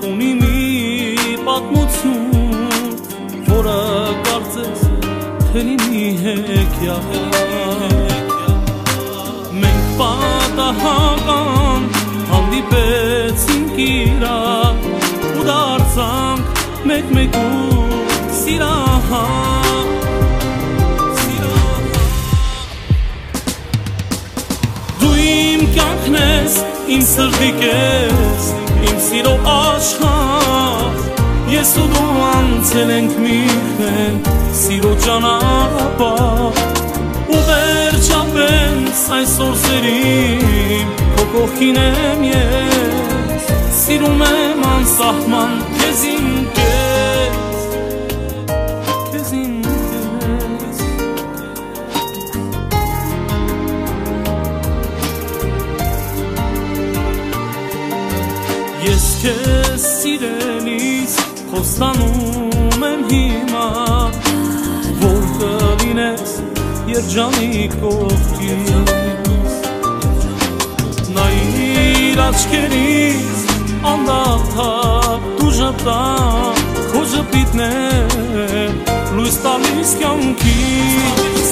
ունի մի պատմություն, որը կարծես թե լինի հեքիաթ։ Մենք պատահական հանդիպեցինք իրար ու դարձանք մեկ-մեկու սիրահար։ Դու իմ կյանքն ես, իմ սրտի կես, իմ սիրո աշխարհ, ես ու դու անցել ենք մի խենթ սիրո ճանապարհ, ու վերջապես այսօր սերիմ քո կողքին եմ ես, սիրում եմ անսահման քեզ իմ կես, քեզ իմ կես։ Ես քեզ սիրելիս խոստանում եմ հիմա, որ կլինես երջանիկ կողքիս, նայիր աչքերիս անդադար դու ժպտան, քո ժպիտն է լույս տալիս կյանքիս,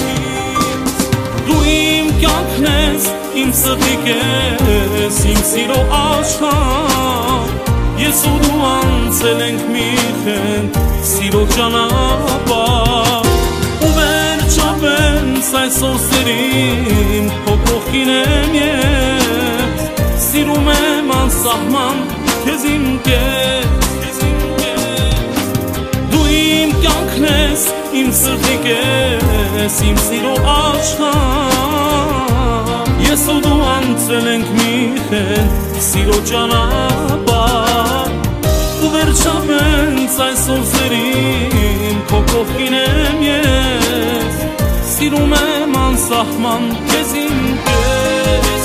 դու իմ կյանքն ես, իմ սրտի կես, իմ սիրո աշխարհ, ես ու դու անցել ենք մի խենթ սիրո ճանապարհ, ու վերջապես այսօր սերիմ քո կողքին եմ ես, սիրում եմ անսահման քեզ իմ կես, դու իմ կյանքն ես, իմ սրտի կես, իմ սիրո աշխարհ, ես ու դու անցել ենք մի խենթ սիրո ճանապարհ, ու վերջապես այսօր սերիմ քո կողքին եմ ես, սիրում եմ անսահման քեզ իմ կես,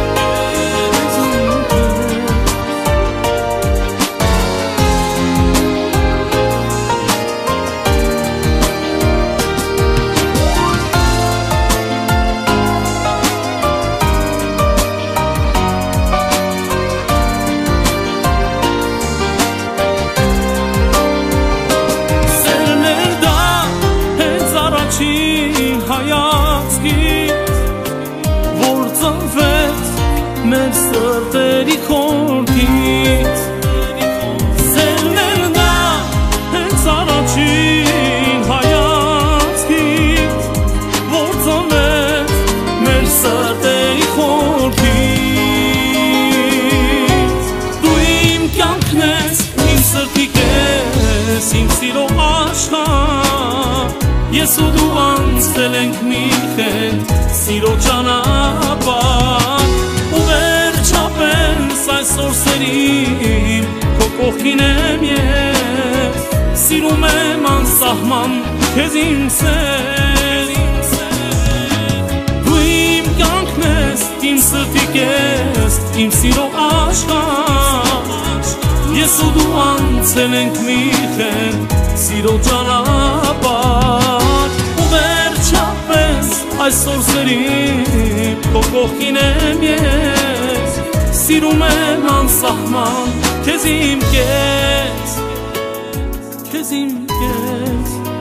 որ ծնվեց մեր սրտերի խորքից, սերն էր դա հենց առաջին հայացքից, որ ծնվեց մեր սրտերի խորքից, դու իմ կյանքն ես, իմ սրտի կես, իմ սիրո աշխարհ, ես ու դու անցել ենք մի խենթ սիրո ճանապարհ, ու վերջապես այսօր սերիմ քո կողքին եմ ես, սիրում եմ անսահման քեզ իմ սեր, դու իմ կյանքն ես, իմ սրտի կես, իմ սիրո աշխարհ, ես ու դու անցել ենք մի խենթ սիրո ճանապարհ, ու վերջապես այսօր սերիմ քո կողքին եմ ես, սիրում եմ անսահման քեզ իմ կես, քեզ իմ կես։